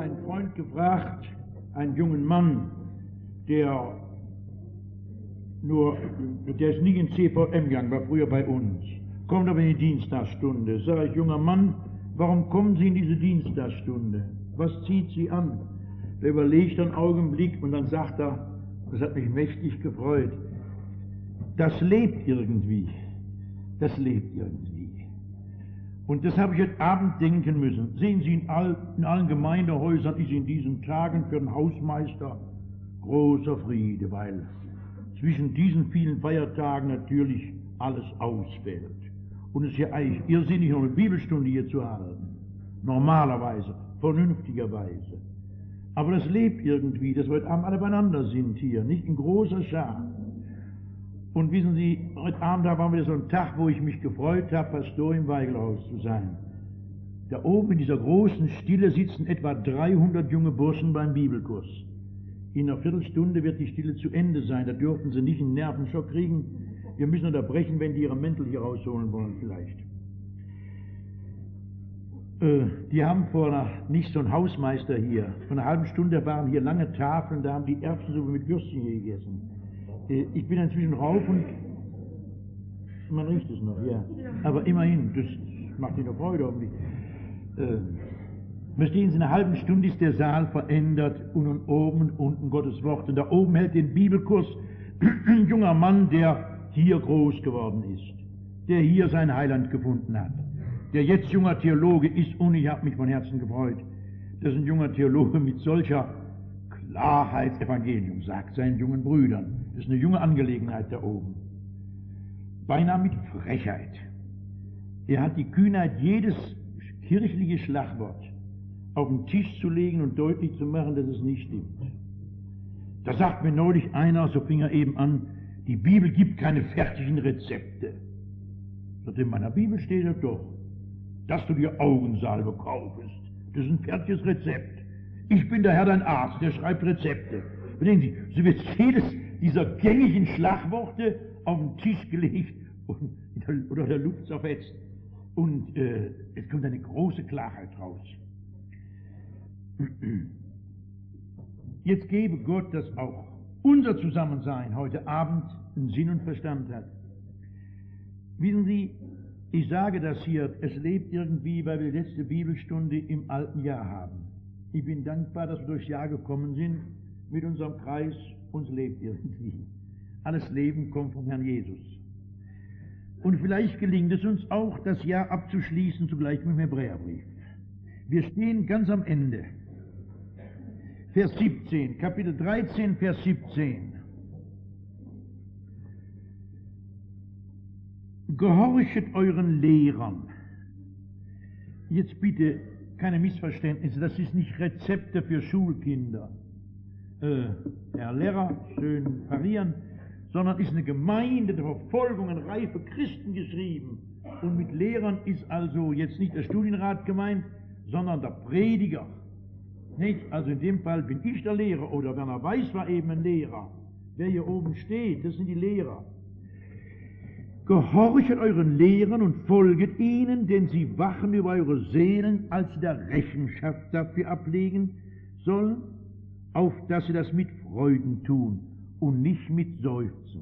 ein Freund gefragt, einen jungen Mann, der ist nie in CVM gegangen, war früher bei uns, kommt aber in die Dienstagsstunde. Sag ich, junger Mann, warum kommen Sie in diese Dienstagsstunde? Was zieht Sie an? Der überlegt einen Augenblick und dann sagt er, das hat mich mächtig gefreut, das lebt irgendwie. Das lebt irgendwie. Und das habe ich heute Abend denken müssen. Sehen Sie, in allen Gemeindehäusern ist in diesen Tagen für den Hausmeister großer Friede, weil zwischen diesen vielen Feiertagen natürlich alles ausfällt. Und es ist ja eigentlich irrsinnig, noch eine Bibelstunde hier zu halten. Normalerweise, vernünftigerweise. Aber das lebt irgendwie, dass wir heute Abend alle beieinander sind hier, nicht in großer Schar. Und wissen Sie, heute Abend war wieder so ein Tag, wo ich mich gefreut habe, Pastor im Weigelhaus zu sein. Da oben in dieser großen Stille sitzen etwa 300 junge Burschen beim Bibelkurs. In einer Viertelstunde wird die Stille zu Ende sein, da dürfen sie nicht einen Nervenschock kriegen. Wir müssen unterbrechen, wenn die ihre Mäntel hier rausholen wollen vielleicht. Die haben nicht so einen Hausmeister hier. Vor einer halben Stunde waren hier lange Tafeln, da haben die Erbsensuppe mit Würstchen hier gegessen. Ich bin inzwischen rauf und man riecht es noch, ja. Aber immerhin, das macht Ihnen Freude hoffentlich. Verstehen Sie, in einer halben Stunde ist der Saal verändert und oben und unten Gottes Wort. Und da oben hält den Bibelkurs ein junger Mann, der hier groß geworden ist, der hier sein Heiland gefunden hat, der jetzt junger Theologe ist, und ich habe mich von Herzen gefreut, dass ein junger Theologe mit solcher Klarheit Evangelium sagt seinen jungen Brüdern. Das ist eine junge Angelegenheit da oben. Beinahe mit Frechheit. Er hat die Kühnheit, jedes kirchliche Schlagwort auf den Tisch zu legen und deutlich zu machen, dass es nicht stimmt. Da sagt mir neulich einer, so fing er eben an, die Bibel gibt keine fertigen Rezepte. In meiner Bibel steht es doch, dass du dir Augensalbe kaufst. Das ist ein fertiges Rezept. Ich bin der Herr, dein Arzt, der schreibt Rezepte. Bedenken Sie, so wird jedes dieser gängigen Schlagworte auf den Tisch gelegt oder der Luft zerfetzt. Und es kommt eine große Klarheit raus. Jetzt gebe Gott, dass auch unser Zusammensein heute Abend einen Sinn und Verstand hat. Wissen Sie, ich sage das hier, es lebt irgendwie, weil wir die letzte Bibelstunde im alten Jahr haben. Ich bin dankbar, dass wir durchs Jahr gekommen sind mit unserem Kreis, uns lebt irgendwie. Alles Leben kommt vom Herrn Jesus. Und vielleicht gelingt es uns auch, das Jahr abzuschließen, zugleich mit dem Hebräerbrief. Wir stehen ganz am Ende. Vers 17, Kapitel 13, Vers 17. Gehorchet euren Lehrern. Jetzt bitte keine Missverständnisse, das ist nicht Rezepte für Schulkinder. Herr Lehrer, schön parieren, sondern ist eine Gemeinde der Verfolgung an reife Christen geschrieben. Und mit Lehrern ist also jetzt nicht der Studienrat gemeint, sondern der Prediger. Nicht? Also in dem Fall bin ich der Lehrer, oder Werner Weiß war eben ein Lehrer. Wer hier oben steht, das sind die Lehrer. Gehorchet euren Lehrern und folget ihnen, denn sie wachen über eure Seelen, als sie da Rechenschaft dafür ablegen sollen, auf dass sie das mit Freuden tun und nicht mit Seufzen.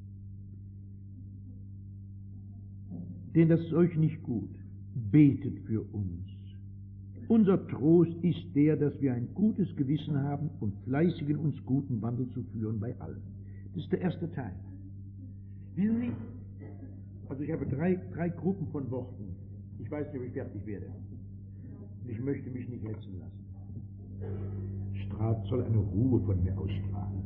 Denn das ist euch nicht gut. Betet für uns. Unser Trost ist der, dass wir ein gutes Gewissen haben und fleißig in uns guten Wandel zu führen bei allen. Das ist der erste Teil. Wissen Sie, also ich habe drei Gruppen von Worten. Ich weiß nicht, ob ich fertig werde. Und ich möchte mich nicht hetzen lassen. Strahlt soll eine Ruhe von mir ausstrahlen.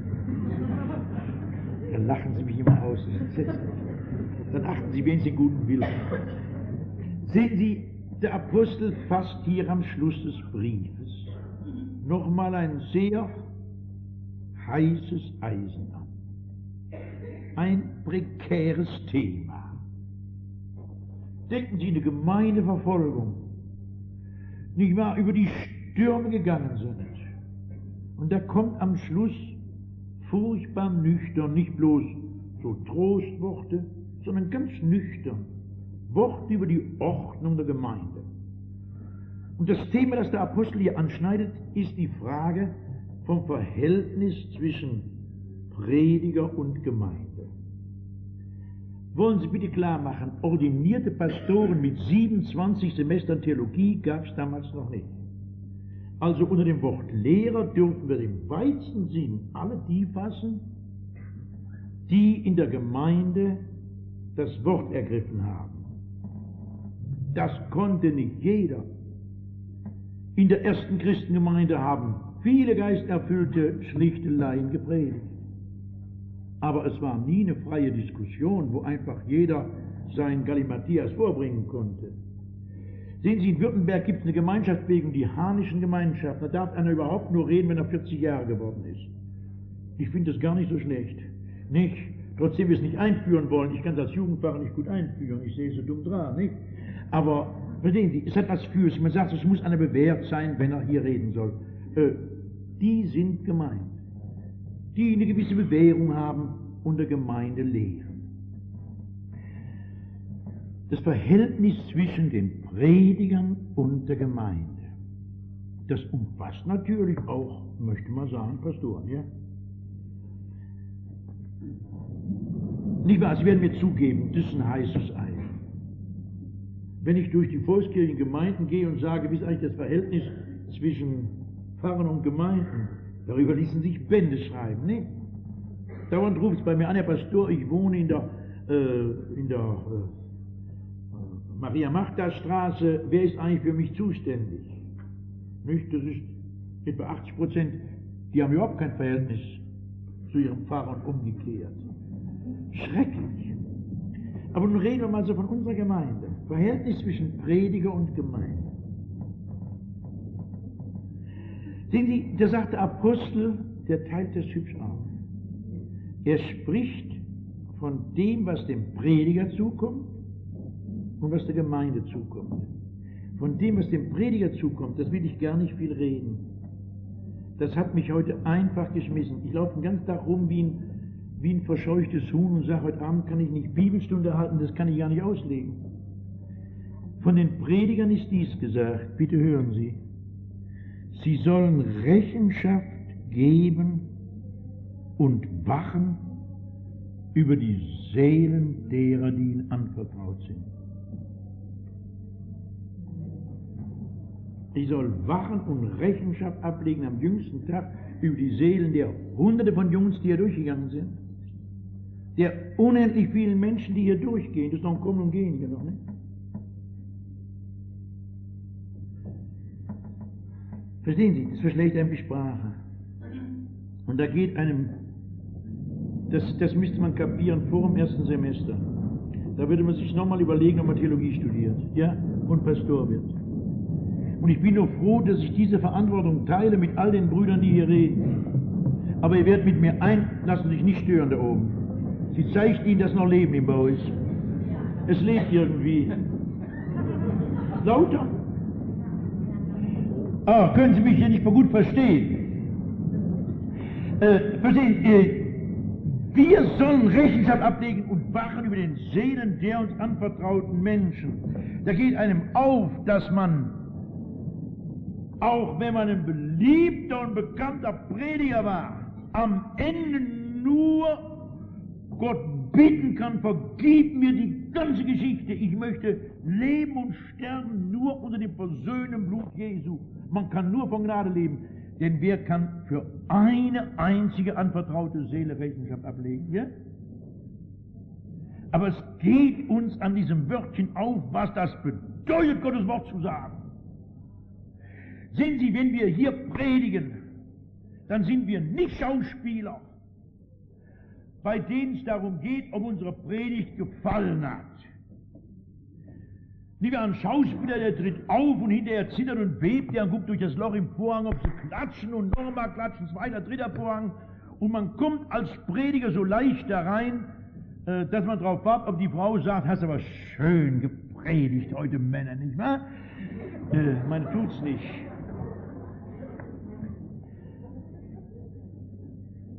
Dann lachen Sie mich immer aus. Dann achten Sie wenigstens den guten Willen. Sehen Sie, der Apostel fasst hier am Schluss des Briefes nochmal ein sehr heißes Eisen an. Ein prekäres Thema. Denken Sie, eine gemeine Verfolgung, nicht wahr, über die Stürme gegangen sind. Und da kommt am Schluss furchtbar nüchtern, nicht bloß so Trostworte, sondern ganz nüchtern Worte über die Ordnung der Gemeinde. Und das Thema, das der Apostel hier anschneidet, ist die Frage vom Verhältnis zwischen Prediger und Gemeinde. Wollen Sie bitte klar machen, ordinierte Pastoren mit 27 Semestern Theologie gab es damals noch nicht. Also unter dem Wort Lehrer dürfen wir im weitesten Sinn alle die fassen, die in der Gemeinde das Wort ergriffen haben. Das konnte nicht jeder. In der ersten Christengemeinde haben viele geisterfüllte, schlichte Laien gepredigt. Aber es war nie eine freie Diskussion, wo einfach jeder seinen Galimathias vorbringen konnte. Sehen Sie, in Württemberg gibt es eine Gemeinschaft wegen die Hahnischen Gemeinschaft. Da darf einer überhaupt nur reden, wenn er 40 Jahre geworden ist. Ich finde das gar nicht so schlecht. Nicht? Trotzdem wir es nicht einführen wollen. Ich kann das Jugendpfarrer nicht gut einführen. Ich sehe so dumm dran, nicht? Aber, verstehen Sie, es hat was für sich. Man sagt, es muss einer bewährt sein, wenn er hier reden soll. Die sind gemeint. Die eine gewisse Bewährung haben und der Gemeinde lehren. Das Verhältnis zwischen den Predigern und der Gemeinde, das umfasst natürlich auch, möchte man sagen, Pastoren, ja? Nicht wahr, Sie werden mir zugeben, das ist ein heißes Ei. Wenn ich durch die volkskirchlichen Gemeinden gehe und sage, wie ist eigentlich das Verhältnis zwischen Pfarrern und Gemeinden, darüber ließen sich Bände schreiben, ne? Dauernd ruft es bei mir an, Herr Pastor, ich wohne in der Maria-Martha-Straße, wer ist eigentlich für mich zuständig? Nicht? Das ist etwa 80%, die haben überhaupt kein Verhältnis zu ihrem Pfarrer und umgekehrt. Schrecklich. Aber nun reden wir mal so von unserer Gemeinde. Verhältnis zwischen Prediger und Gemeinde. Sehen Sie, da sagt der Apostel, der teilt das hübsch auf. Er spricht von dem, was dem Prediger zukommt und was der Gemeinde zukommt. Von dem, was dem Prediger zukommt, das will ich gar nicht viel reden. Das hat mich heute einfach geschmissen. Ich laufe den ganzen Tag rum wie ein verscheuchtes Huhn und sage, heute Abend kann ich nicht Bibelstunde halten, das kann ich gar nicht auslegen. Von den Predigern ist dies gesagt, bitte hören Sie. Sie sollen Rechenschaft geben und wachen über die Seelen derer, die ihnen anvertraut sind. Ich soll wachen und Rechenschaft ablegen am jüngsten Tag über die Seelen der Hunderte von Jungs, die hier durchgegangen sind. Der unendlich vielen Menschen, die hier durchgehen. Das ist noch ein Kommen und Gehen hier noch, ne? Verstehen Sie, das verschlechtert einem die Sprache. Und da geht einem, das müsste man kapieren vor dem ersten Semester. Da würde man sich nochmal überlegen, ob man Theologie studiert, ja, und Pastor wird. Und ich bin nur froh, dass ich diese Verantwortung teile mit all den Brüdern, die hier reden. Aber ihr werdet mit mir lassen sich nicht stören da oben. Sie zeigt Ihnen, dass noch Leben im Bau ist. Es lebt irgendwie. Lauter. Ah, können Sie mich hier nicht mehr gut verstehen? Wir sollen Rechenschaft ablegen und wachen über den Seelen der uns anvertrauten Menschen. Da geht einem auf, dass man, auch wenn man ein beliebter und bekannter Prediger war, am Ende nur Gott bitten kann, vergib mir die ganze Geschichte. Ich möchte leben und sterben nur unter dem versöhnten Blut Jesu. Man kann nur von Gnade leben, denn wer kann für eine einzige anvertraute Seele Rechenschaft ablegen? Ja? Aber es geht uns an diesem Wörtchen auf, was das bedeutet, Gottes Wort zu sagen. Sehen Sie, wenn wir hier predigen, dann sind wir nicht Schauspieler, bei denen es darum geht, ob unsere Predigt gefallen hat. Nicht wie ein Schauspieler, der tritt auf und hinterher zittert und bebt, der guckt durch das Loch im Vorhang, ob sie klatschen und nochmal klatschen, zweiter, dritter Vorhang. Und man kommt als Prediger so leicht da rein, dass man drauf wartet, ob die Frau sagt, hast aber schön gepredigt heute, Männer, nicht wahr? Man tut's nicht.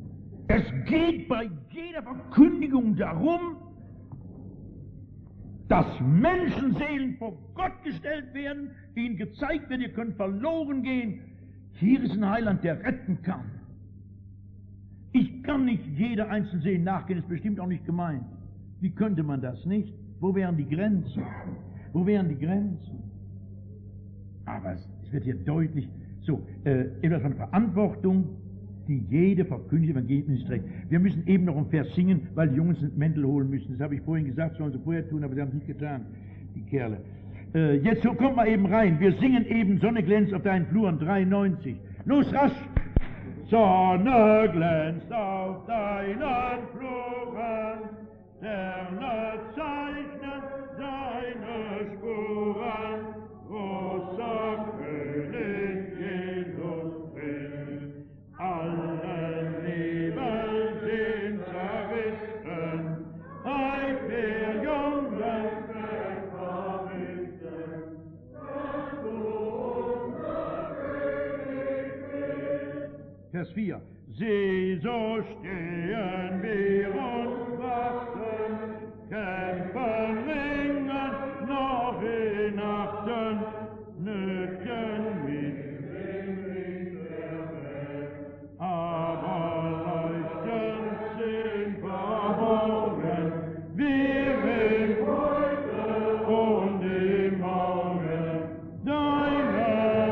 Es geht bei jeder Verkündigung darum, dass Menschenseelen vor Gott gestellt werden, ihnen gezeigt wird, ihr könnt verloren gehen. Hier ist ein Heiland, der retten kann. Ich kann nicht jeder einzelnen Seele nachgehen, ist bestimmt auch nicht gemeint. Wie könnte man das nicht? Wo wären die Grenzen? Wo wären die Grenzen? Aber es wird hier deutlich, so, etwas von Verantwortung, die jede verkündigte Evangelium trägt. Wir müssen eben noch einen Vers singen, weil die Jungs einen Mäntel holen müssen. Das habe ich vorhin gesagt, sollen sie vorher tun, aber sie haben es nicht getan, die Kerle. Jetzt kommt mal eben rein. Wir singen eben Sonne glänzt auf deinen Fluren, 93. Los, rasch! Sonne glänzt auf deinen Fluren, Sterne zeichnen deine Spuren, großer König Jesus will. Alle Nebel sind zerrissen, heut der Jungen verrissen, dass du unser König bist. Vers 4. Sieh, so stehen wir und wachen, kämpfen, ringen, noch in Nachten, nötigen mit der Welt. Aber leuchtend sind verborgen, wir im heute und im Morgen, deine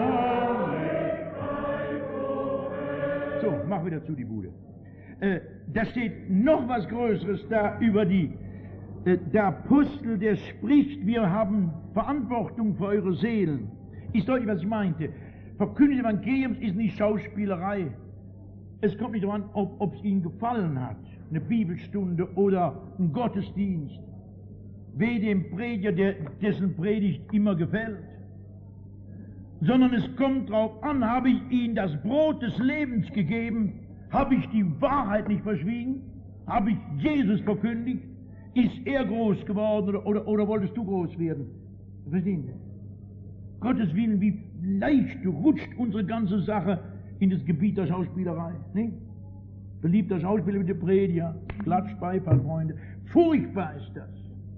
Licht. So, mach wieder zu die Bude. Da steht noch was Größeres da über die, der Apostel, der spricht, wir haben Verantwortung für eure Seelen. Ist deutlich, was ich meinte. Verkündigen Evangeliums ist nicht Schauspielerei. Es kommt nicht darauf an, ob es ihnen gefallen hat, eine Bibelstunde oder ein Gottesdienst. Weh dem Prediger, dessen Predigt immer gefällt. Sondern es kommt darauf an, habe ich ihnen das Brot des Lebens gegeben, habe ich die Wahrheit nicht verschwiegen, habe ich Jesus verkündigt, ist er groß geworden oder wolltest du groß werden? Verstehen Sie? Gottes Willen, wie leicht rutscht unsere ganze Sache in das Gebiet der Schauspielerei. Nicht? Beliebter Schauspieler mit dem Prediger, Klatsch, Beifall, Freunde. Furchtbar ist das.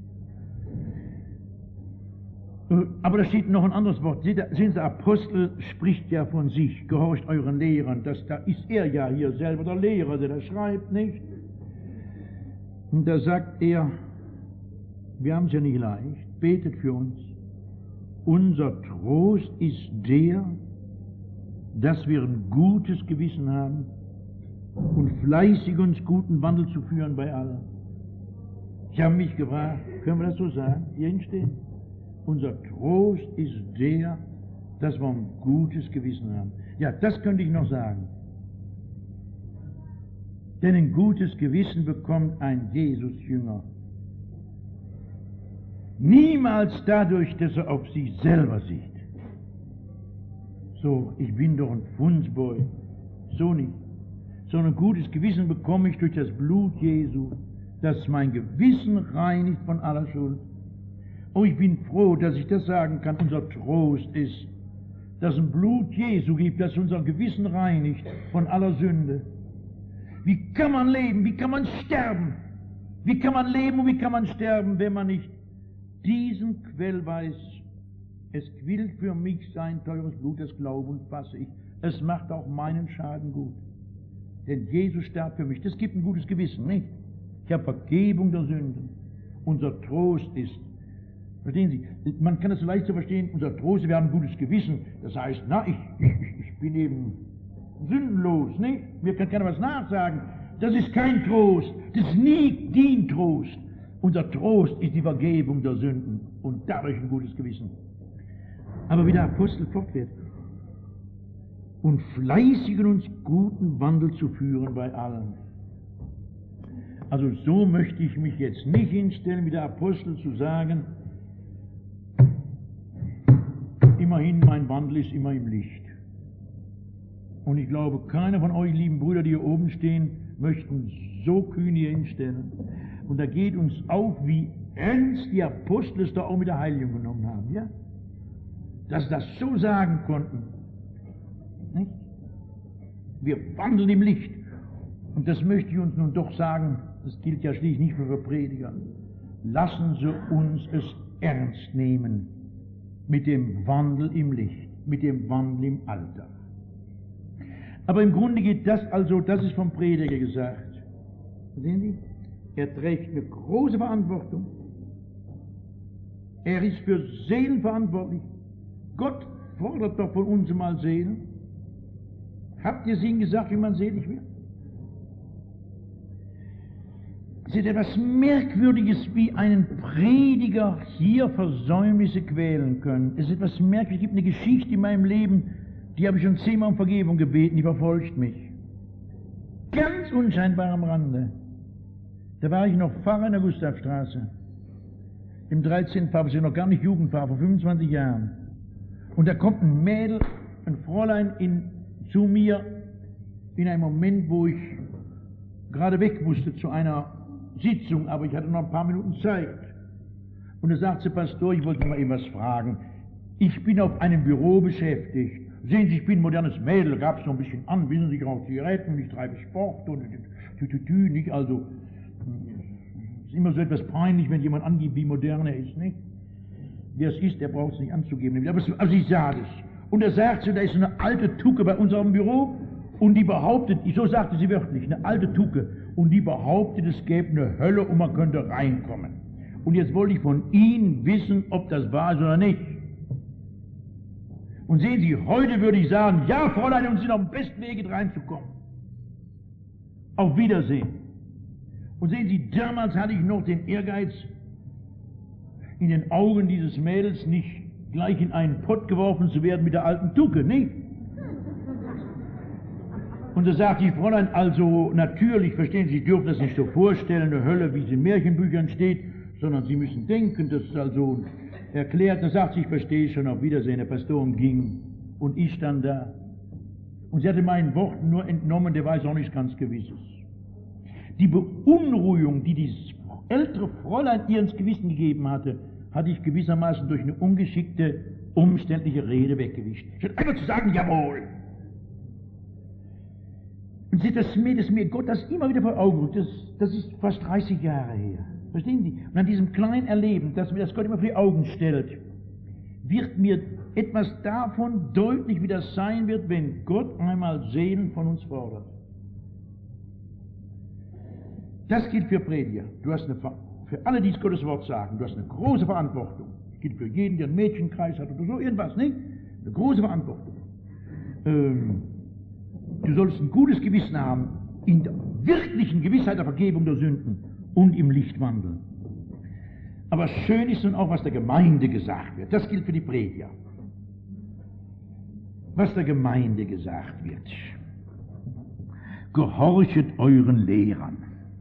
Aber da steht noch ein anderes Wort. Sehen Sie, der Apostel spricht ja von sich, gehorcht euren Lehrern. Da ist er ja hier selber der Lehrer, der das schreibt, nicht? Und da sagt er, wir haben es ja nicht leicht, betet für uns. Unser Trost ist der, dass wir ein gutes Gewissen haben und fleißig uns guten Wandel zu führen bei allen. Ich habe mich gefragt, können wir das so sagen, hier hinstehen? Unser Trost ist der, dass wir ein gutes Gewissen haben. Ja, das könnte ich noch sagen. Denn ein gutes Gewissen bekommt ein Jesus-Jünger niemals dadurch, dass er auf sich selber sieht. So, ich bin doch ein Funsboy. So nicht. Sondern ein gutes Gewissen bekomme ich durch das Blut Jesu, das mein Gewissen reinigt von aller Schuld. Oh, ich bin froh, dass ich das sagen kann. Unser Trost ist, dass ein Blut Jesu gibt, das unser Gewissen reinigt von aller Sünde. Wie kann man leben? Wie kann man sterben? Wie kann man leben und wie kann man sterben, wenn man nicht diesen Quell weiß? Es quillt für mich sein teures Blut, das glaube und fasse ich. Es macht auch meinen Schaden gut. Denn Jesus starb für mich. Das gibt ein gutes Gewissen, nicht? Ich habe Vergebung der Sünden. Unser Trost ist, verstehen Sie, man kann es so leicht zu verstehen, unser Trost, wir haben ein gutes Gewissen. Das heißt, na, ich bin eben sündenlos, nicht? Mir kann keiner was nachsagen. Das ist kein Trost. Das ist nie den Trost. Unser Trost ist die Vergebung der Sünden und dadurch ein gutes Gewissen. Aber wie der Apostel fortfährt, und fleißigen uns guten Wandel zu führen bei allen. Also so möchte ich mich jetzt nicht hinstellen, wie der Apostel zu sagen, immerhin mein Wandel ist immer im Licht. Und ich glaube, keiner von euch, lieben Brüder, die hier oben stehen, möchten so kühn hier hinstellen. Und da geht uns auf, wie ernst die Apostel es da auch mit der Heiligung genommen haben, ja? Dass sie das so sagen konnten. Nicht? Wir wandeln im Licht. Und das möchte ich uns nun doch sagen, das gilt ja schließlich nicht für Prediger, lassen Sie uns es ernst nehmen mit dem Wandel im Licht, mit dem Wandel im Alltag. Aber im Grunde geht das also, das ist vom Prediger gesagt. Sehen Sie? Er trägt eine große Verantwortung. Er ist für Seelen verantwortlich. Gott fordert doch von uns mal Seelen. Habt ihr es ihnen gesagt, wie man selig wird? Es ist etwas Merkwürdiges, wie einen Prediger hier Versäumnisse quälen können. Es ist etwas Merkwürdiges. Es gibt eine Geschichte in meinem Leben, die habe ich schon 10-mal um Vergebung gebeten, die verfolgt mich. Ganz unscheinbar am Rande. Da war ich noch Pfarrer in der Gustavstraße. Im 13. Pfarrer, ich noch gar nicht Jugendpfarrer, vor 25 Jahren. Und da kommt ein Mädel, ein Fräulein zu mir in einem Moment, wo ich gerade weg musste zu einer Sitzung, aber ich hatte noch ein paar Minuten Zeit. Und da sagt sie, Pastor, ich wollte mal eben was fragen. Ich bin auf einem Büro beschäftigt. Sehen Sie, ich bin ein modernes Mädel, gab es noch ein bisschen an, wissen Sie, ich rauche Zigaretten, ich treibe Sport und nicht, also, es ist immer so etwas peinlich, wenn jemand angibt, wie modern er ist, nicht? Wer es ist, der braucht es nicht anzugeben. Aber ich sah das. Und er sagt so, da ist so eine alte Tucke bei uns auf dem Büro und die behauptet, so sagte sie wörtlich, eine alte Tucke, und die behauptet, es gäbe eine Hölle und man könnte reinkommen. Und jetzt wollte ich von Ihnen wissen, ob das wahr ist oder nicht. Und sehen Sie, heute würde ich sagen, ja, Fräulein, und Sie sind auf dem besten Wege reinzukommen. Auf Wiedersehen. Und sehen Sie, damals hatte ich noch den Ehrgeiz, in den Augen dieses Mädels nicht gleich in einen Pott geworfen zu werden mit der alten Tucke, nicht? Und da sagt die Fräulein, also natürlich, verstehen Sie, Sie dürfen das nicht so vorstellen, eine Hölle, wie es in Märchenbüchern steht, sondern Sie müssen denken, das ist also erklärt. Da sagt sie, ich verstehe schon, auf Wiedersehen. Der Pastor ging und ich stand da. Und sie hatte meinen Worten nur entnommen, der weiß auch nichts ganz Gewisses. Die Beunruhigung, die dieses ältere Fräulein ihr ins Gewissen gegeben hatte ich gewissermaßen durch eine ungeschickte, umständliche Rede weggewischt. Statt einfach zu sagen, jawohl. Und das mir Gott das immer wieder vor Augen rückt, das ist fast 30 Jahre her. Verstehen Sie? Und an diesem kleinen Erleben, das mir das Gott immer vor die Augen stellt, wird mir etwas davon deutlich, wie das sein wird, wenn Gott einmal Seelen von uns fordert. Das gilt für Prediger. Du hast für alle, die Gottes Wort sagen, du hast eine große Verantwortung. Das gilt für jeden, der einen Mädchenkreis hat oder so, irgendwas, nicht? Eine große Verantwortung. Du sollst ein gutes Gewissen haben, in der wirklichen Gewissheit der Vergebung der Sünden und im Licht wandeln. Aber schön ist nun auch, was der Gemeinde gesagt wird. Das gilt für die Prediger. Was der Gemeinde gesagt wird. Gehorchet euren Lehrern.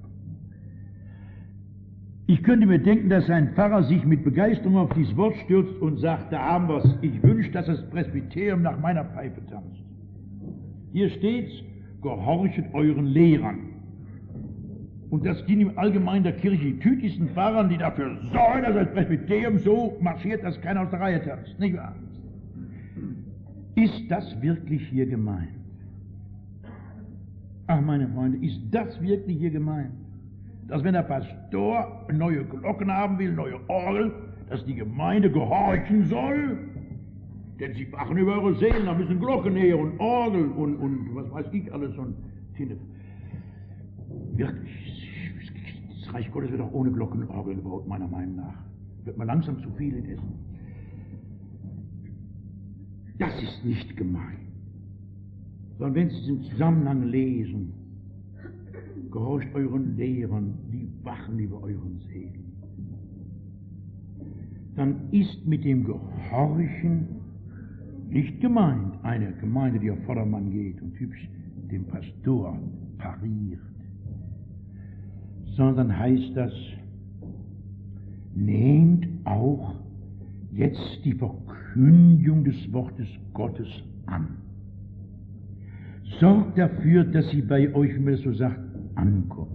Ich könnte mir denken, dass ein Pfarrer sich mit Begeisterung auf dieses Wort stürzt und sagt, da haben wir es, ich wünsche, dass das Presbyterium nach meiner Pfeife tanzt. Hier steht's, gehorchet euren Lehrern. Und das dient im Allgemeinen der Kirche, die tütigsten Pfarrern, die dafür sorgen, dass das Presbyterium so marschiert, dass keiner aus der Reihe tanzt. Nicht wahr? Ist das wirklich hier gemeint? Ach, meine Freunde, ist das wirklich hier gemeint? Dass wenn der Pastor neue Glocken haben will, neue Orgel, dass die Gemeinde gehorchen soll? Denn sie wachen über eure Seelen, da müssen Glocken her und Orgel und was weiß ich alles und wirklich, das Reich Gottes wird auch ohne Glocken und Orgel gebaut, meiner Meinung nach. Wird man langsam zu viel in Essen. Das ist nicht gemeint. Sondern wenn Sie es im Zusammenhang lesen, gehorcht euren Lehrern, die wachen über euren Seelen, dann ist mit dem Gehorchen nicht gemeint eine Gemeinde, die auf Vordermann geht und hübsch dem Pastor pariert, sondern heißt das, nehmt auch jetzt die Verkündigung des Wortes Gottes an. Sorgt dafür, dass sie bei euch, wie man das so sagt, ankommt.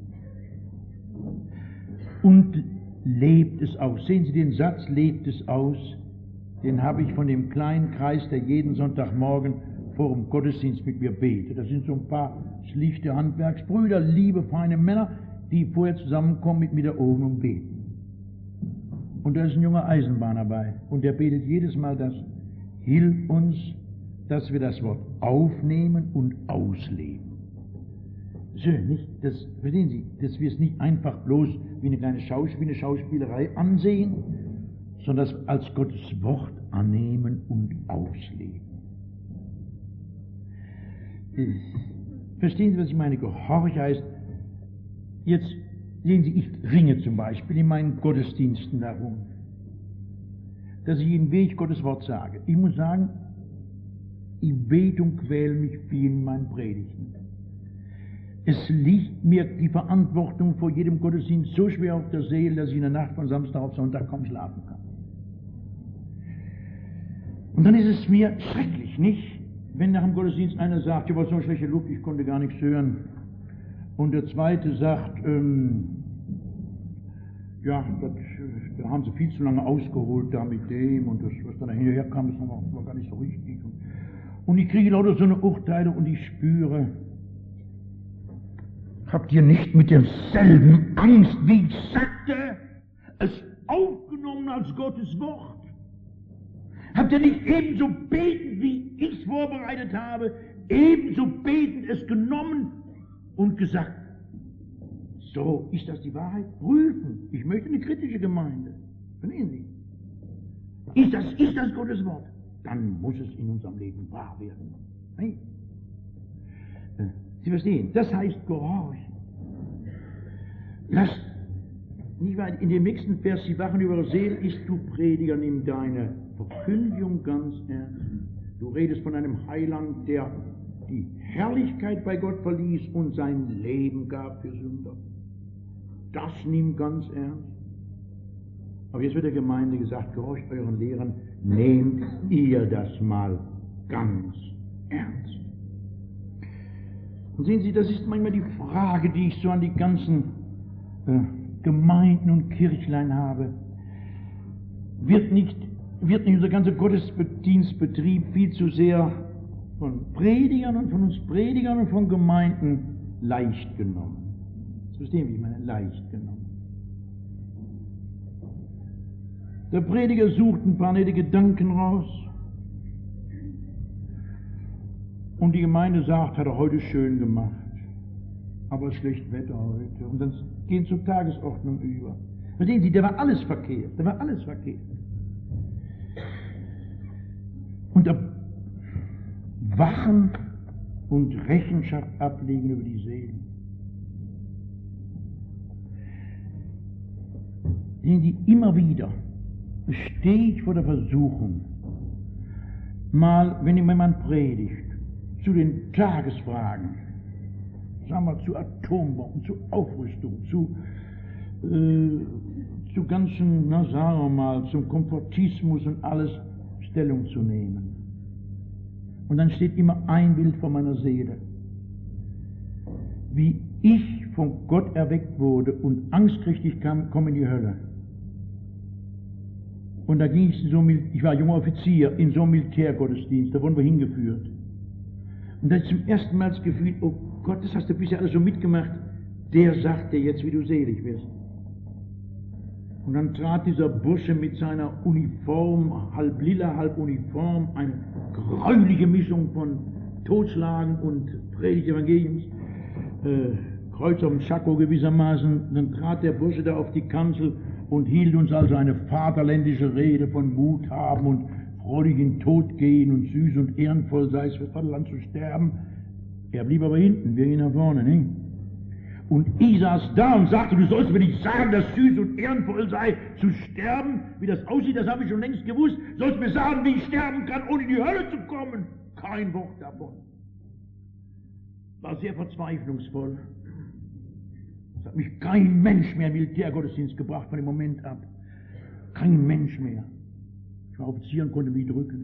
Und lebt es aus. Sehen Sie den Satz, lebt es aus, den habe ich von dem kleinen Kreis, der jeden Sonntagmorgen vor dem Gottesdienst mit mir betet. Das sind so ein paar schlichte Handwerksbrüder, liebe, feine Männer, die vorher zusammenkommen mit mir da oben und beten. Und da ist ein junger Eisenbahner bei. Und der betet jedes Mal das: Hilf uns, dass wir das Wort aufnehmen und ausleben. Schön, nicht? Das, verstehen Sie, dass wir es nicht einfach bloß wie eine kleine Schauspielerei ansehen, sondern das als Gottes Wort annehmen und ausleben. Verstehen Sie, was ich meine? Gehorch heißt, jetzt sehen Sie, ich ringe zum Beispiel in meinen Gottesdiensten darum, dass ich jeden Weg Gottes Wort sage. Ich muss sagen, ich bete und quäle mich viel in meinen Predigten. Es liegt mir die Verantwortung vor jedem Gottesdienst so schwer auf der Seele, dass ich in der Nacht von Samstag auf Sonntag kaum schlafen kann. Und dann ist es mir schrecklich, nicht? Wenn nach dem Gottesdienst einer sagt, ja, was so schlechte Luft, ich konnte gar nichts hören. Und der zweite sagt, ja, da haben sie viel zu lange ausgeholt da mit dem und das, was dann hinterher kam, das war gar nicht so richtig. Und ich kriege lauter so eine Urteile und ich spüre, habt ihr nicht mit derselben Angst, wie ich sagte, es aufgenommen als Gottes Wort? Habt ihr nicht ebenso betend, wie ich es vorbereitet habe, ebenso betend es genommen und gesagt, so, ist das die Wahrheit? Prüfen. Ich möchte eine kritische Gemeinde. Verstehen Sie? Ist das Gottes Wort? Dann muss es in unserem Leben wahr werden. Nein? Sie verstehen, das heißt Gehorchen. Lass, nicht wahr, in dem nächsten Vers, sie wachen über ihre Seele, ist du Prediger, nimm deine Verkündigung ganz ernst. Du redest von einem Heiland, der die Herrlichkeit bei Gott verließ und sein Leben gab für Sünder. Das nimm ganz ernst. Aber jetzt wird der Gemeinde gesagt, gehorcht euren Lehrern, nehmt ihr das mal ganz ernst. Und sehen Sie, das ist manchmal die Frage, die ich so an die ganzen Gemeinden und Kirchlein habe. Wird nicht unser ganzer Gottesdienstbetrieb viel zu sehr von Predigern und von uns Predigern und von Gemeinden leicht genommen? Das verstehen, wie ich meine, leicht genommen. Der Prediger sucht ein paar nette Gedanken raus und die Gemeinde sagt, hat er heute schön gemacht, aber schlecht Wetter heute. Und dann gehen zur Tagesordnung über. Verstehen Sie, da war alles verkehrt. Und da wachen und Rechenschaft ablegen über die Seelen. Sehen Sie, immer wieder stehe ich vor der Versuchung, mal, wenn jemand predigt, zu den Tagesfragen, sagen wir, zu Atombomben, zu Aufrüstung, zu ganzen, sagen wir mal, zum Komfortismus und alles Stellung zu nehmen. Und dann steht immer ein Bild vor meiner Seele, wie ich von Gott erweckt wurde und Angst kriegte, ich komme in die Hölle. Und da ging ich war junger Offizier, in so einem Militärgottesdienst, da wurden wir hingeführt. Und da ist zum ersten Mal das Gefühl, oh Gott, das hast du bisher alles so mitgemacht, der sagt dir jetzt, wie du selig wirst. Und dann trat dieser Bursche mit seiner Uniform, halb lila, halb Uniform, eine gräuliche Mischung von Totschlagen und Predigt Evangeliums, Kreuz auf dem Schakko gewissermaßen. Dann trat der Bursche da auf die Kanzel und hielt uns also eine vaterländische Rede von Mut haben und freudig in den Tod gehen und süß und ehrenvoll sei es für das Vaterland zu sterben. Er blieb aber hinten, wir gingen nach vorne, nicht? Und ich saß da und sagte, du sollst mir nicht sagen, dass süß und ehrenvoll sei, zu sterben. Wie das aussieht, das habe ich schon längst gewusst. Sollst mir sagen, wie ich sterben kann, ohne in die Hölle zu kommen. Kein Wort davon. War sehr verzweiflungsvoll. Es hat mich kein Mensch mehr im Militärgottesdienst gebracht von dem Moment ab. Kein Mensch mehr. Ich war Offizier und konnte mich drücken.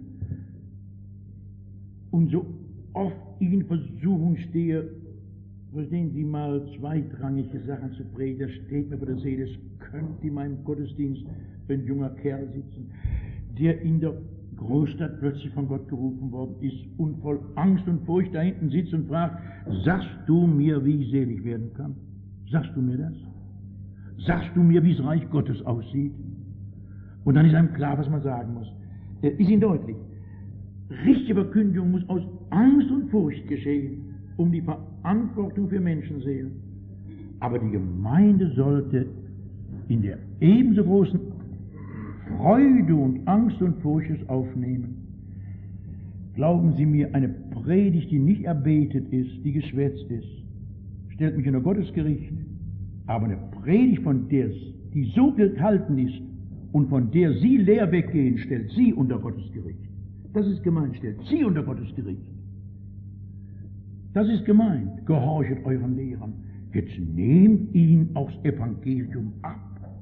Und so oft ich in Versuchung stehe, verstehen Sie mal, zweitrangige Sachen zu predigen, da steht mir vor der Seele, es könnte in meinem Gottesdienst ein junger Kerl sitzen, der in der Großstadt plötzlich von Gott gerufen worden ist und voll Angst und Furcht da hinten sitzt und fragt, sagst du mir, wie ich selig werden kann? Sagst du mir das? Sagst du mir, wie das Reich Gottes aussieht? Und dann ist einem klar, was man sagen muss. Ist Ihnen deutlich? Richtige Verkündigung muss aus Angst und Furcht geschehen, um die Verantwortung für Menschenseelen. Aber die Gemeinde sollte in der ebenso großen Freude und Angst und Furcht es aufnehmen. Glauben Sie mir, eine Predigt, die nicht erbetet ist, die geschwätzt ist, stellt mich unter Gottes Gericht. Aber eine Predigt, von der die so gehalten ist und von der Sie leer weggehen, stellt Sie unter Gottes Gericht. Das ist gemeint, stellt Sie unter Gottes Gericht. Das ist gemeint. Gehorchet euren Lehrern. Jetzt nehmt ihn aufs Evangelium ab.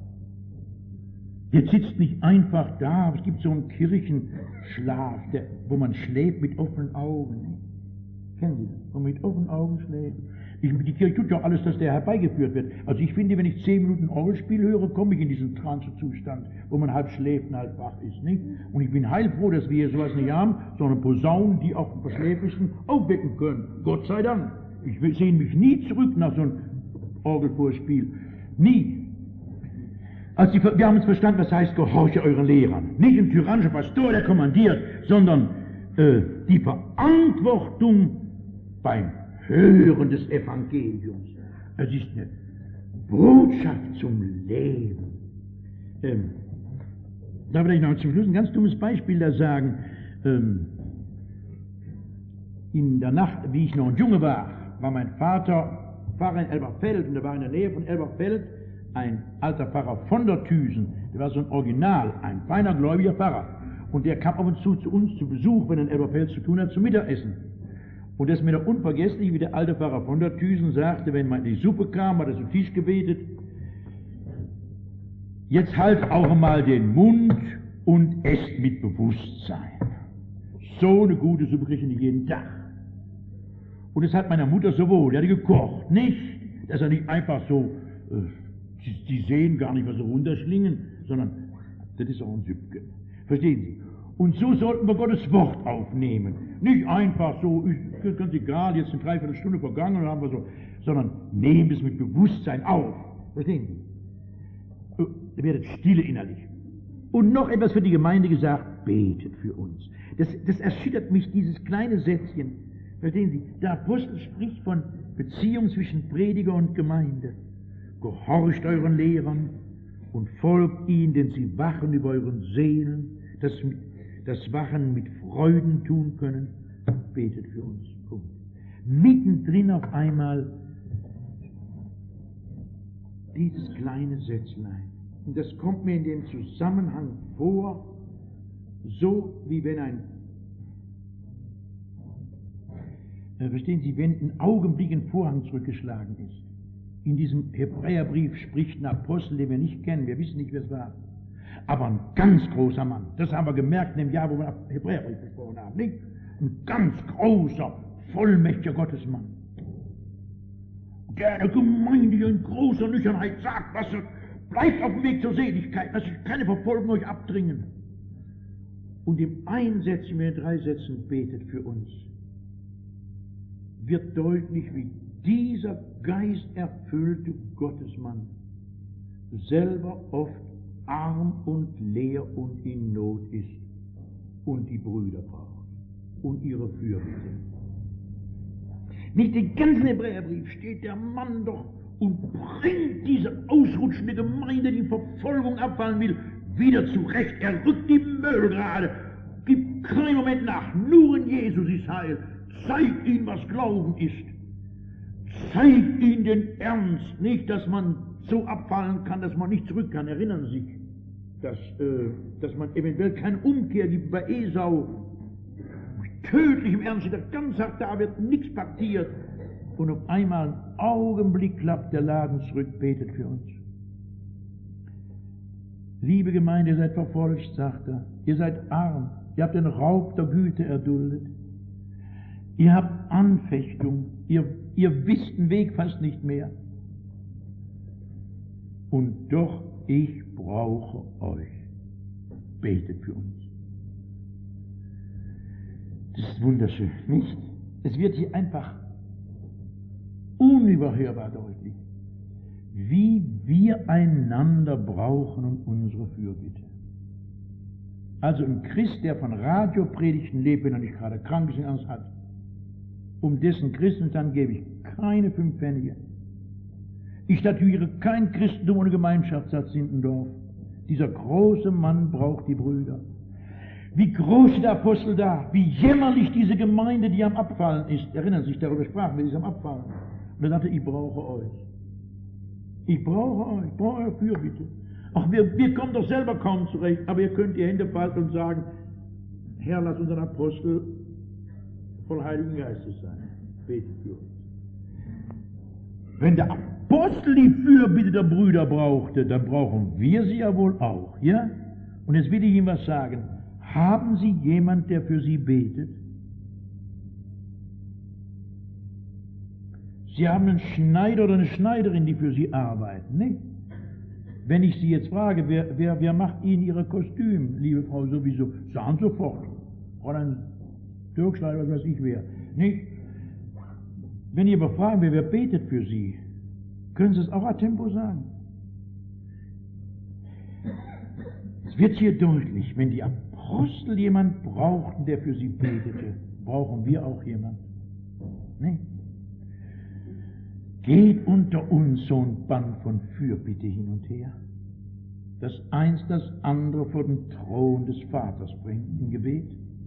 Jetzt sitzt nicht einfach da, es gibt so einen Kirchenschlaf, wo man schläft mit offenen Augen. Kennen Sie das? Wo man mit offenen Augen schläft. Die Kirche tut ja alles, dass der herbeigeführt wird. Also ich finde, wenn ich 10 Minuten Orgelspiel höre, komme ich in diesen Trancezustand, wo man halb schläft und halb wach ist. Nicht? Und ich bin heilfroh, dass wir hier sowas nicht haben, sondern Posaunen, die auch den Verschläfrigen aufwecken können. Gott sei Dank. Ich sehne mich nie zurück nach so einem Orgelvorspiel. Nie. Also wir haben uns verstanden, was heißt, gehorche euren Lehrern. Nicht ein tyrannischer Pastor, der kommandiert, sondern die Verantwortung beim Hören des Evangeliums. Es ist eine Botschaft zum Leben. Da will ich noch zum Schluss ein ganz dummes Beispiel da sagen. In der Nacht, wie ich noch ein Junge war mein Vater Pfarrer in Elberfeld, und da war in der Nähe von Elberfeld ein alter Pfarrer von der Thüsen, der war so ein Original, ein feiner gläubiger Pfarrer. Und der kam ab und zu uns zu Besuch, wenn er in Elberfeld zu tun hat, zum Mittagessen. Und das ist mir noch unvergesslich, wie der alte Pfarrer von der Thüsen sagte, wenn man die Suppe kam, hat er zum Tisch gebetet: Jetzt halt auch einmal den Mund und esst mit Bewusstsein. So eine gute Suppe kriege ich nicht jeden Tag. Und das hat meiner Mutter so wohl, die hat gekocht, nicht, dass er nicht einfach so, die sehen gar nicht, was sie runterschlingen, sondern das ist auch ein Süppchen. Verstehen Sie? Und so sollten wir Gottes Wort aufnehmen. Nicht einfach so, ist ganz egal, jetzt eine Dreiviertelstunde vergangen und haben wir so, sondern nehmen es mit Bewusstsein auf. Verstehen Sie? Ihr werdet stille innerlich. Und noch etwas für die Gemeinde gesagt: betet für uns. Das erschüttert mich, dieses kleine Sätzchen. Verstehen Sie? Der Apostel spricht von Beziehung zwischen Prediger und Gemeinde. Gehorcht euren Lehrern und folgt ihnen, denn sie wachen über euren Seelen, das Wachen mit Freuden tun können. Betet für uns. Punkt. Mittendrin auf einmal dieses kleine Sätzlein. Und das kommt mir in dem Zusammenhang vor, so wie wenn verstehen Sie, wenn ein Augenblick ein Vorhang zurückgeschlagen ist. In diesem Hebräerbrief spricht ein Apostel, den wir nicht kennen, wir wissen nicht, wer es war. Aber ein ganz großer Mann. Das haben wir gemerkt in dem Jahr, wo wir Hebräerbrief gesprochen haben, nicht? Ein ganz großer, vollmächtiger Gottesmann. Der Gemeinde in großer Nüchternheit sagt, was bleibt auf dem Weg zur Seligkeit, dass sich keine Verfolgung euch abdringen. Und im Einsetzen mit den 3 Sätzen: betet für uns, wird deutlich, wie dieser geisterfüllte Gottesmann selber oft arm und leer und in Not ist und die Brüder braucht und ihre Fürbitte. Nicht den ganzen Hebräerbrief steht der Mann doch und bringt diese ausrutschende Gemeinde, die Verfolgung abfallen will, wieder zurecht. Er rückt die Möbel gerade, gibt keinen Moment nach, nur in Jesus ist Heil. Zeigt ihnen, was Glauben ist. Zeigt ihnen den Ernst, nicht, dass man so abfallen kann, dass man nicht zurück kann. Erinnern Sie sich, dass man eventuell keine Umkehr gibt bei Esau. Tödlich im Ernst, der ganz sagt, da wird nichts paktiert. Und auf einmal, einen Augenblick, klappt der Laden zurück, betet für uns. Liebe Gemeinde, ihr seid verfolgt, sagt er. Ihr seid arm. Ihr habt den Raub der Güte erduldet. Ihr habt Anfechtung. Ihr wisst den Weg fast nicht mehr. Und doch, ich brauche euch. Betet für uns. Das ist wunderschön, nicht? Es wird hier einfach unüberhörbar deutlich, wie wir einander brauchen und unsere Fürbitte. Also ein Christ, der von Radiopredigten lebt, wenn er nicht gerade krank ist und alles hat, um dessen Christenstand gebe ich keine 5 Pfennige. Ich statuiere kein Christentum ohne Gemeinschaftssatz Sindendorf. Dieser große Mann braucht die Brüder. Wie groß ist der Apostel da, wie jämmerlich diese Gemeinde, die am Abfallen ist. Erinnern Sie sich, darüber sprachen wir, die ist am Abfallen. Und er sagte, ich brauche euch. Ich brauche euch, ich brauche eure Fürbitte. Ach, wir kommen doch selber kaum zurecht, aber ihr könnt die Hände falten und sagen, Herr, lass unseren Apostel voll Heiligen Geistes sein. Betet für uns. Wenn der Apostel die Fürbitte der Brüder brauchte, dann brauchen wir sie ja wohl auch, ja? Und jetzt will ich Ihnen was sagen. Haben Sie jemand, der für Sie betet? Sie haben einen Schneider oder eine Schneiderin, die für Sie arbeiten, nicht? Wenn ich Sie jetzt frage, wer macht Ihnen Ihre Kostüm, liebe Frau, sowieso? Sagen sofort. Oder ein Türkschneider, was weiß ich wer. Nicht? Wenn ihr aber fragen, wer betet für Sie, können Sie es auch a tempo sagen. Es wird hier deutlich, wenn die Apostel jemand brauchten, der für sie betete, brauchen wir auch jemand. Nee. Geht unter uns so ein Band von Fürbitte hin und her, dass eins das andere vor den Thron des Vaters bringt im Gebet.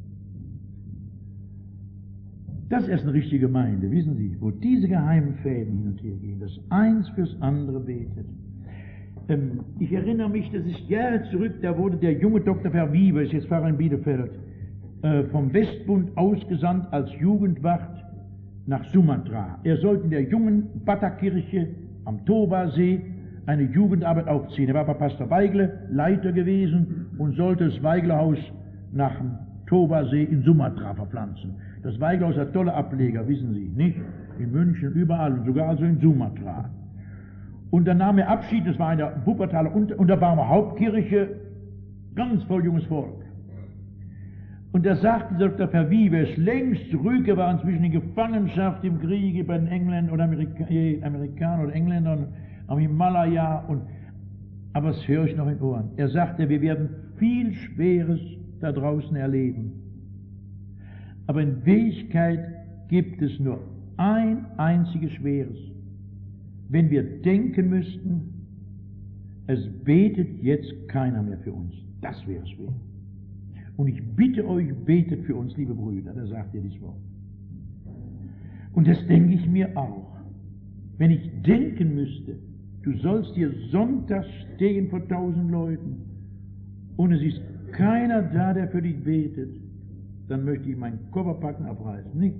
Das ist eine richtige Gemeinde, wissen Sie, wo diese geheimen Fäden hin und her gehen, dass eins fürs andere betet. Ich erinnere mich, das ist Jahre zurück, da wurde der junge Dr. Verwieber, ist jetzt Pfarrer in Bielefeld, vom Westbund ausgesandt als Jugendwacht nach Sumatra. Er sollte in der jungen Bata-Kirche am Toba-See eine Jugendarbeit aufziehen. Er war bei Pastor Weigle Leiter gewesen und sollte das Weiglerhaus nach dem Toba-See in Sumatra verpflanzen. Das Weiglerhaus hat tolle Ableger, wissen Sie, nicht? In München, überall und sogar also in Sumatra. Und dann nahm er Abschied, das war in der Wuppertaler Unterbarmer Hauptkirche, ganz voll junges Volk. Und da sagte Dr. Verwieber, es längst zurück, er war inzwischen in Gefangenschaft im Kriege bei den Engländern oder Amerikanern oder Engländern am Himalaya, aber es höre ich noch in Ohren. Er sagte, wir werden viel Schweres da draußen erleben. Aber in Wirklichkeit gibt es nur ein einziges Schweres. Wenn wir denken müssten, es betet jetzt keiner mehr für uns. Das wäre schwer. Und ich bitte euch, betet für uns, liebe Brüder, da sagt ihr dieses Wort. Und das denke ich mir auch. Wenn ich denken müsste, du sollst hier sonntags stehen vor 1000 Leuten und es ist keiner da, der für dich betet, dann möchte ich meinen Koffer packen, abreißen, nicht?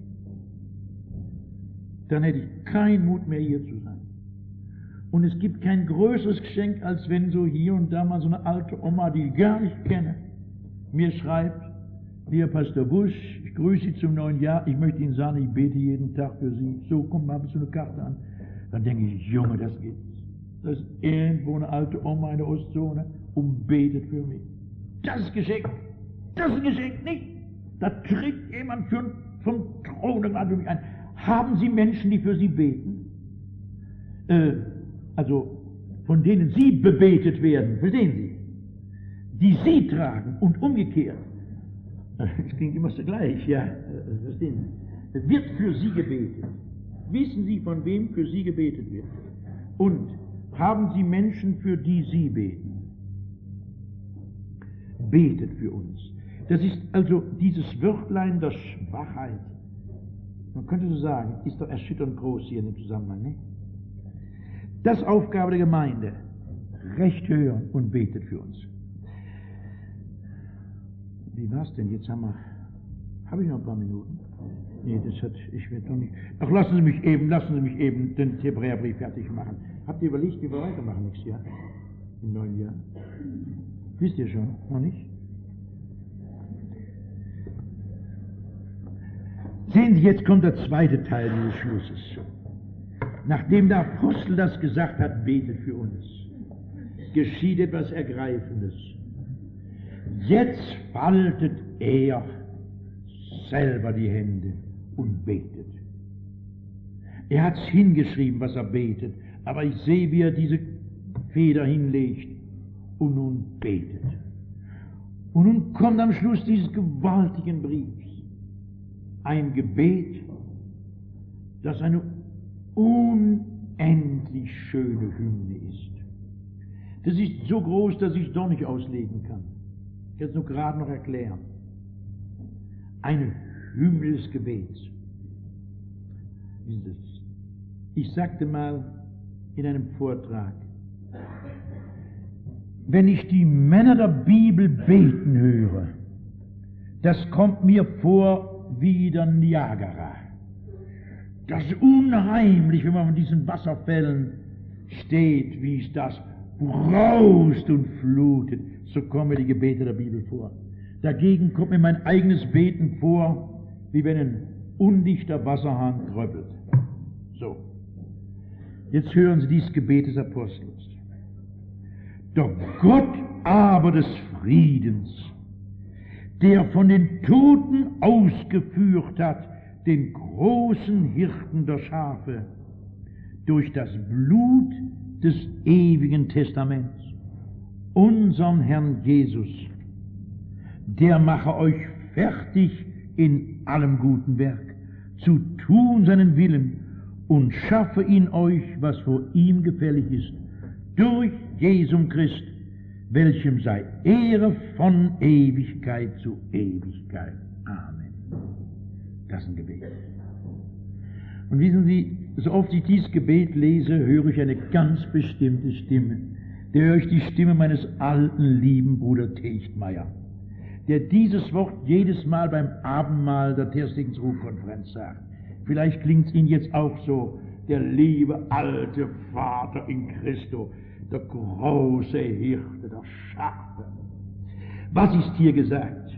Dann hätte ich keinen Mut mehr, hier zu sein. Und es gibt kein größeres Geschenk, als wenn so hier und da mal so eine alte Oma, die ich gar nicht kenne, mir schreibt, lieber Pastor Busch, ich grüße Sie zum neuen Jahr, ich möchte Ihnen sagen, ich bete jeden Tag für Sie. So, kommt mal so eine Karte an. Dann denke ich, Junge, das gibt's. Das ist irgendwo eine alte Oma in der Ostzone und betet für mich. Das ist Geschenk. Das ist ein Geschenk, nicht? Da tritt jemand vom Thron gerade für mich ein. Haben Sie Menschen, die für Sie beten? Also von denen Sie bebetet werden, verstehen Sie? Die Sie tragen und umgekehrt. Das klingt immer so gleich, ja, verstehen Sie? Wird für Sie gebetet. Wissen Sie, von wem für Sie gebetet wird? Und haben Sie Menschen, für die Sie beten? Betet für uns. Das ist also dieses Wörtlein der Schwachheit. Man könnte so sagen, ist doch erschütternd groß hier in dem Zusammenhang, ne? Das ist Aufgabe der Gemeinde. Recht hören und betet für uns. Wie war's denn? Jetzt habe ich noch ein paar Minuten? Nee, ich werde noch nicht. Ach, lassen Sie mich eben den Hebräerbrief fertig machen. Habt ihr überlegt, wie wir weitermachen nächstes Jahr? Im neuen Jahr? Wisst ihr schon? Noch nicht? Sehen Sie, jetzt kommt der zweite Teil dieses Schlusses. Nachdem der Apostel das gesagt hat, betet für uns, geschieht etwas Ergreifendes. Jetzt faltet er selber die Hände und betet. Er hat es hingeschrieben, was er betet, aber ich sehe, wie er diese Feder hinlegt und nun betet. Und nun kommt am Schluss dieses gewaltigen Briefs ein Gebet, das eine unendlich schöne Hymne ist. Das ist so groß, dass ich es doch nicht auslegen kann. Ich kann es nur gerade noch erklären. Eine Hymne des Gebets. Ich sagte mal in einem Vortrag, wenn ich die Männer der Bibel beten höre, das kommt mir vor wie der Niagara. Das ist unheimlich, wenn man von diesen Wasserfällen steht, wie es das braust und flutet. So kommen mir die Gebete der Bibel vor. Dagegen kommt mir mein eigenes Beten vor, wie wenn ein undichter Wasserhahn tröppelt. So. Jetzt hören Sie dieses Gebet des Apostels. Der Gott aber des Friedens, der von den Toten ausgeführt hat, den großen Hirten der Schafe, durch das Blut des ewigen Testaments, unseren Herrn Jesus, der mache euch fertig in allem guten Werk, zu tun seinen Willen und schaffe in euch, was vor ihm gefällig ist, durch Jesum Christ, welchem sei Ehre von Ewigkeit zu Ewigkeit. Amen. Das ist ein Gebet. Und wissen Sie, so oft ich dieses Gebet lese, höre ich eine ganz bestimmte Stimme. Da höre ich die Stimme meines alten, lieben Bruder Techtmeier, der dieses Wort jedes Mal beim Abendmahl der Terstigsrufkonferenz sagt. Vielleicht klingt es Ihnen jetzt auch so, der liebe alte Vater in Christo, der große Hirte der Schafe. Was ist hier gesagt?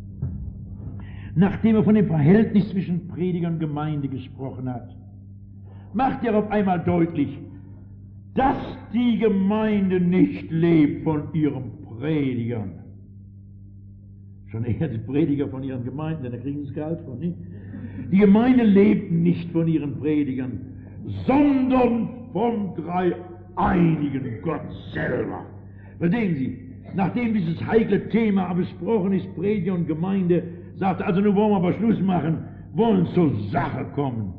Nachdem er von dem Verhältnis zwischen Prediger und Gemeinde gesprochen hat, macht er auf einmal deutlich, dass die Gemeinde nicht lebt von ihren Predigern. Schon eher die Prediger von ihren Gemeinden, denn da kriegen sie das Gehalt von, nicht? Die Gemeinde lebt nicht von ihren Predigern, sondern vom dreieinigen Gott selber. Verstehen Sie, nachdem dieses heikle Thema besprochen ist, Prediger und Gemeinde, sagt er, also nun wollen wir aber Schluss machen, wollen zur Sache kommen.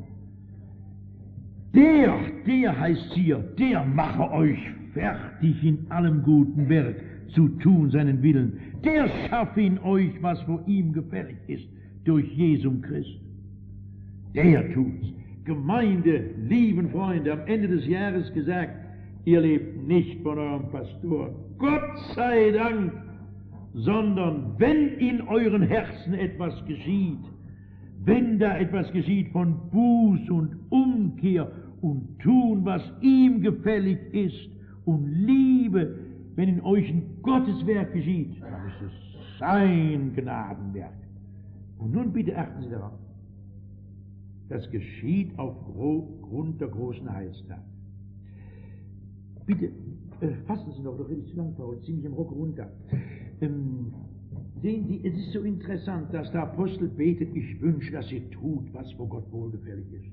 Der heißt hier, der mache euch fertig in allem guten Werk, zu tun seinen Willen. Der schaffe in euch, was vor ihm gefällig ist, durch Jesum Christ. Der tut's. Gemeinde, lieben Freunde, am Ende des Jahres gesagt, ihr lebt nicht von eurem Pastor, Gott sei Dank, sondern wenn in euren Herzen etwas geschieht, wenn da etwas geschieht von Buß und Umkehr und tun, was ihm gefällig ist und Liebe, wenn in euch ein Gotteswerk geschieht, dann ist es sein Gnadenwerk. Und nun bitte achten Sie darauf, das geschieht aufgrund der großen Heilstat. Bitte, fassen Sie noch rede ich zu lang, Paul, zieh mich im Rock runter. Sehen Sie, es ist so interessant, dass der Apostel betet, ich wünsche, dass ihr tut, was vor Gott wohlgefällig ist.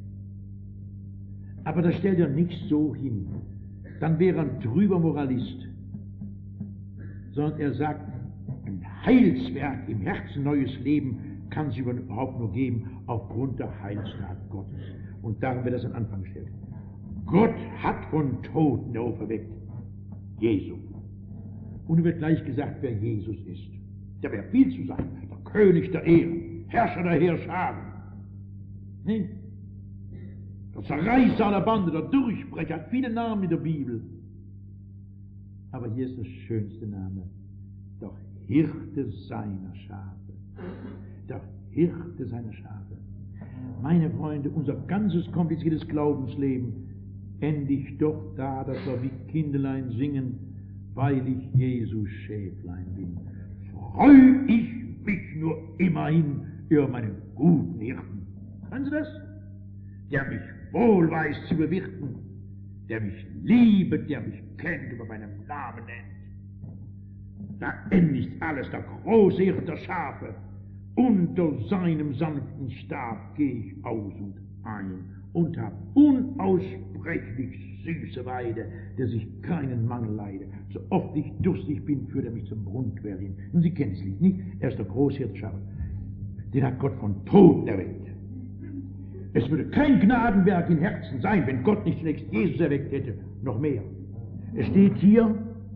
Aber das stellt er nicht so hin, dann wäre er ein trüber Moralist, sondern er sagt, ein Heilswerk im Herzen, neues Leben kann es überhaupt nur geben aufgrund der Heilstat Gottes. Und darum wird das an Anfang gestellt. Gott hat von Toten auferweckt Jesus. Und es wird gleich gesagt, wer Jesus ist. Der wäre viel zu sein, der König der Ehre, Herrscher der Heerscharen. Nee. Der Zerreißer aller Bande, der Durchbrecher, hat viele Namen in der Bibel. Aber hier ist der schönste Name, der Hirte seiner Schafe. Der Hirte seiner Schafe. Meine Freunde, unser ganzes kompliziertes Glaubensleben endigt doch da, dass wir wie Kindelein singen, weil ich Jesus Schäflein bin. Freu ich mich nur immerhin über meinen guten Hirten. Hören Sie das? Der mich wohl weiß zu bewirten, der mich liebet, der mich kennt, über meinen Namen nennt. Da endigt alles, der große Hirte der Schafe, Unter seinem sanften Stab gehe ich aus und ein und hab unaussprechlich süße Weide, dass ich keinen Mangel leide. So oft ich durstig bin, führt er mich zum Brunnenquell hin. Und Sie kennen es nicht? Er ist der Großhirt. Den hat Gott von Toten erweckt. Es würde kein Gnadenwerk in Herzen sein, wenn Gott nicht zunächst Jesus erweckt hätte. Noch mehr. Es steht hier,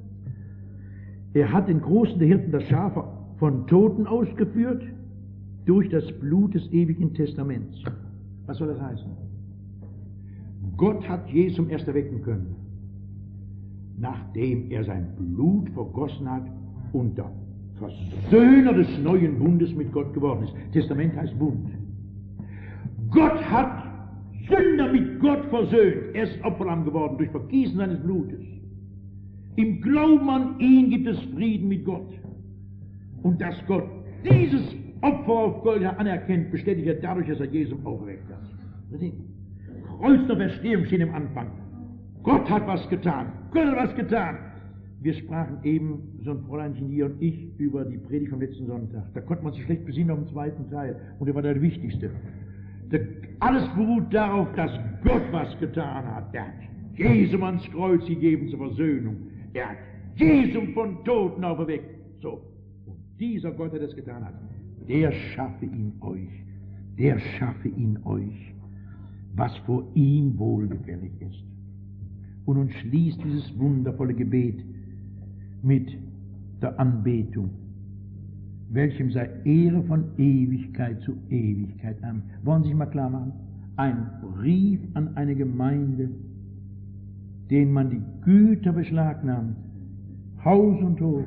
er hat den Großen der Hirten das Schafe von Toten ausgeführt, durch das Blut des ewigen Testaments. Was soll das heißen? Gott hat Jesus erst erwecken können, nachdem er sein Blut vergossen hat und der Versöhner des neuen Bundes mit Gott geworden ist. Testament heißt Bund. Gott hat Sünder mit Gott versöhnt. Er ist Opferlamm geworden durch Vergießen seines Blutes. Im Glauben an ihn gibt es Frieden mit Gott. Und dass Gott dieses Opfer auf Golgatha anerkennt, bestätigt er dadurch, dass er Jesus auferweckt hat. Kreuz der Verstehung steht im Anfang. Gott hat was getan. Gott hat was getan. Wir sprachen eben, so ein Fräuleinchen hier und ich, über die Predigt vom letzten Sonntag. Da konnte man sich schlecht besinnen auf den zweiten Teil. Und der war der wichtigste. Alles beruht darauf, dass Gott was getan hat. Er hat Jesum ans Kreuz gegeben zur Versöhnung. Er hat Jesum von Toten auferweckt. So. Und dieser Gott, der das getan hat, der schaffe ihn euch. Der schaffe ihn euch, was vor ihm wohlgefällig ist. Und nun schließt dieses wundervolle Gebet mit der Anbetung, welchem sei Ehre von Ewigkeit zu Ewigkeit an. Wollen Sie sich mal klar machen? Ein Brief an eine Gemeinde, den man die Güter beschlagnahmt, Haus und Hof,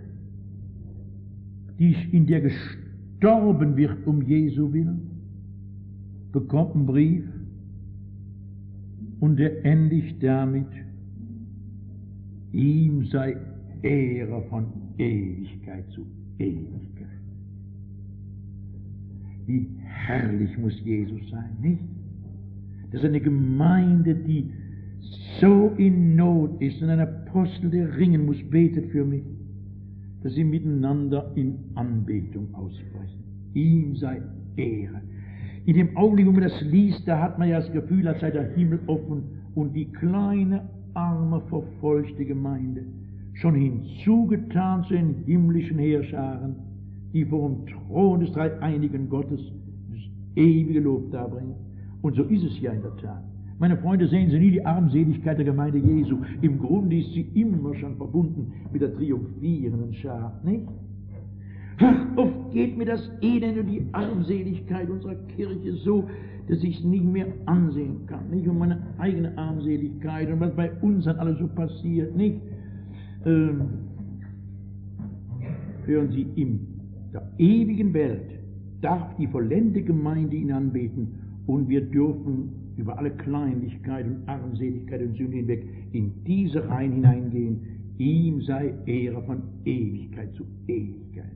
in der gestorben wird um Jesu willen, bekommt einen Brief und der endigt damit: ihm sei Ehre von Ewigkeit zu Ewigkeit. Wie herrlich muss Jesus sein, nicht? Das ist eine Gemeinde, die so in Not ist, und ein Apostel, der ringen muss, betet für mich, dass sie miteinander in Anbetung aussprechen. Ihm sei Ehre. In dem Augenblick, wo man das liest, da hat man ja das Gefühl, als sei der Himmel offen und die kleine, arme, verfolgte Gemeinde schon hinzugetan zu den himmlischen Heerscharen, die vor dem Thron des dreieinigen Gottes das ewige Lob darbringen. Und so ist es ja in der Tat. Meine Freunde, sehen Sie nie die Armseligkeit der Gemeinde Jesu. Im Grunde ist sie immer schon verbunden mit der triumphierenden Schar, nicht? Ach, oft geht mir das Elend und die Armseligkeit unserer Kirche so, dass ich es nicht mehr ansehen kann, nicht? Und meine eigene Armseligkeit und was bei uns dann alles so passiert, nicht? Hören Sie, in der ewigen Welt darf die vollendete Gemeinde ihn anbeten, und wir dürfen über alle Kleinlichkeit und Armseligkeit und Sünde hinweg in diese Reihen hineingehen. Ihm sei Ehre von Ewigkeit zu Ewigkeit.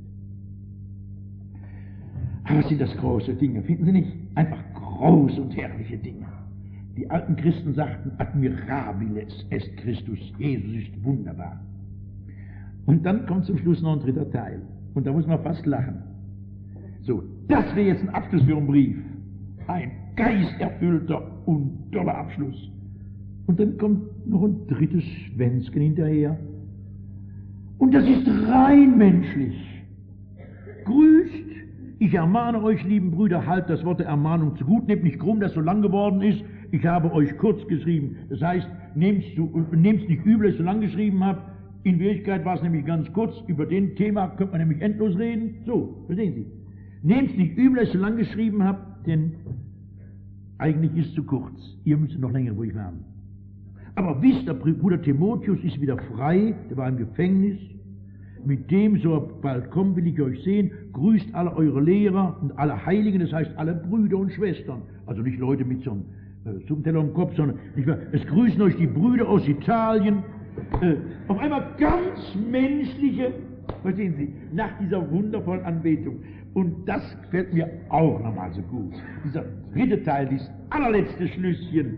Aber was sind das große Dinge, finden Sie nicht? Einfach große und herrliche Dinge. Die alten Christen sagten, admirabiles est Christus, Jesus ist wunderbar. Und dann kommt zum Schluss noch ein dritter Teil. Und da muss man fast lachen. So, das wäre jetzt ein Abschluss für einen Brief. Ein geisterfüllter und toller Abschluss. Und dann kommt noch ein drittes Schwänzchen hinterher. Und das ist rein menschlich. Grüßt, ich ermahne euch, lieben Brüder, halt das Wort der Ermahnung zu gut, nehmt nicht krumm, das so lang geworden ist. Ich habe euch kurz geschrieben. Das heißt, nehmt's nicht übel, dass ich so lang geschrieben habe. In Wirklichkeit war es nämlich ganz kurz. Über den Thema könnte man nämlich endlos reden. So, verstehen Sie. Nehmt nicht übel, dass ich so lang geschrieben habe, denn eigentlich ist es zu kurz. Ihr müsst noch länger ruhig werden. Aber wisst, der Bruder Timotheus ist wieder frei, der war im Gefängnis. Mit dem, so er bald kommt, will ich euch sehen. Grüßt alle eure Lehrer und alle Heiligen, das heißt alle Brüder und Schwestern. Also nicht Leute mit so einem Suppenteller im Kopf, sondern es grüßen euch die Brüder aus Italien. Auf einmal ganz menschliche, verstehen Sie, nach dieser wundervollen Anbetung. Und das gefällt mir auch nochmal so gut. Dieser dritte Teil, dieses allerletzte Schlüsschen.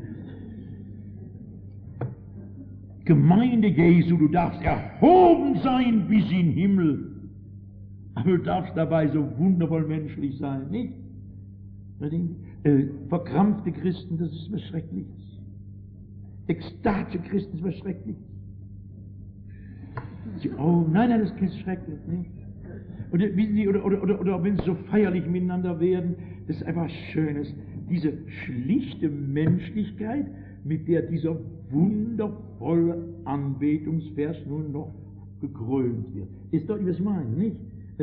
Gemeinde Jesu, du darfst erhoben sein bis in den Himmel. Aber du darfst dabei so wundervoll menschlich sein, nicht? Verkrampfte Christen, das ist was Schreckliches. Ekstatische Christen, das ist was Schreckliches. Oh, nein, das ist schrecklich, nicht? Oder, wissen Sie, oder wenn sie so feierlich miteinander werden, das ist einfach Schönes. Diese schlichte Menschlichkeit, mit der dieser wundervolle Anbetungsvers nun noch gekrönt wird. Ist doch, was ich meine, nicht?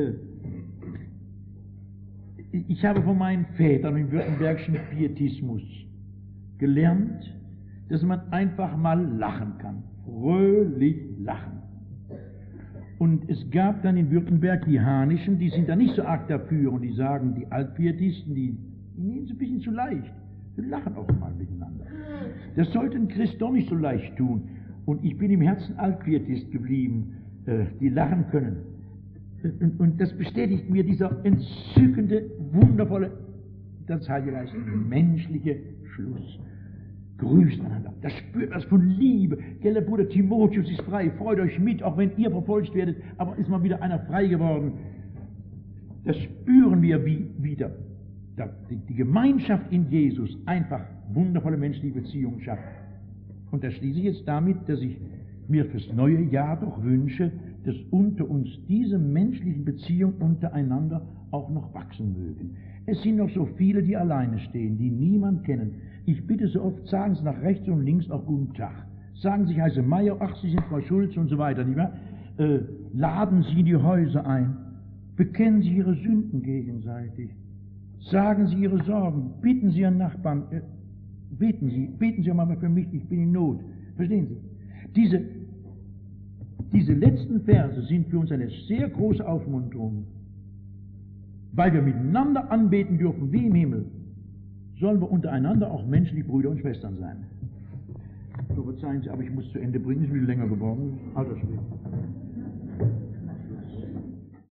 Ich habe von meinen Vätern im württembergischen Pietismus gelernt, dass man einfach mal lachen kann. Fröhlich lachen. Und es gab dann in Württemberg die Hanischen, die sind da nicht so arg dafür und die sagen, die Altpietisten, die nehmen es ein bisschen zu leicht. Sie lachen auch mal miteinander. Das sollte ein Christ doch nicht so leicht tun. Und ich bin im Herzen Altpietist geblieben, die lachen können. Und das bestätigt mir dieser entzückende, wundervolle, das Heilige Geist, menschliche Schluss. Grüßt einander. Das spürt was von Liebe. Gell, der Bruder Timotheus ist frei. Freut euch mit, auch wenn ihr verfolgt werdet. Aber ist mal wieder einer frei geworden. Das spüren wir, wie wieder die Gemeinschaft in Jesus einfach wundervolle menschliche Beziehungen schafft. Und das schließe ich jetzt damit, dass ich mir fürs neue Jahr doch wünsche, dass unter uns diese menschlichen Beziehungen untereinander auch noch wachsen mögen. Es sind noch so viele, die alleine stehen, die niemand kennen. Ich bitte so oft, sagen Sie nach rechts und links auch guten Tag. Sagen Sie, ich heiße Meier, ach, Sie sind Frau Schulze und so weiter, nicht wahr? Laden Sie in die Häuser ein. Bekennen Sie Ihre Sünden gegenseitig. Sagen Sie Ihre Sorgen. Bitten Sie Ihren Nachbarn. Beten Sie auch mal für mich, ich bin in Not. Verstehen Sie? Diese letzten Verse sind für uns eine sehr große Aufmunterung. Weil wir miteinander anbeten dürfen wie im Himmel, sollen wir untereinander auch menschliche Brüder und Schwestern sein. So verzeihen Sie, aber ich muss zu Ende bringen, es ist wieder länger geworden. Alter Schwede.